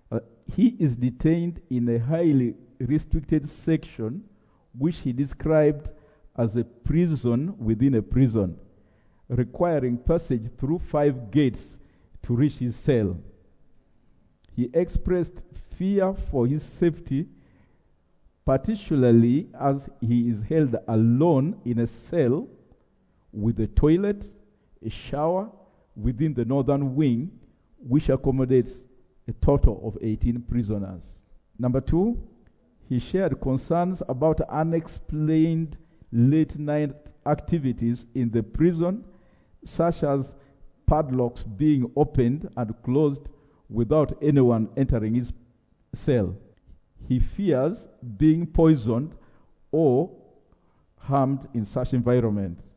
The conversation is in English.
He is detained in a highly restricted section, which he described as a prison within a prison, requiring passage through 5 gates to reach his cell. He expressed fear for his safety, particularly as he is held alone in a cell with a toilet, a shower within the northern wing, which accommodates a total of 18 prisoners. Number 2, he shared concerns about unexplained late-night activities in the prison, such as padlocks being opened and closed without anyone entering his cell. He fears being poisoned or harmed in such environment.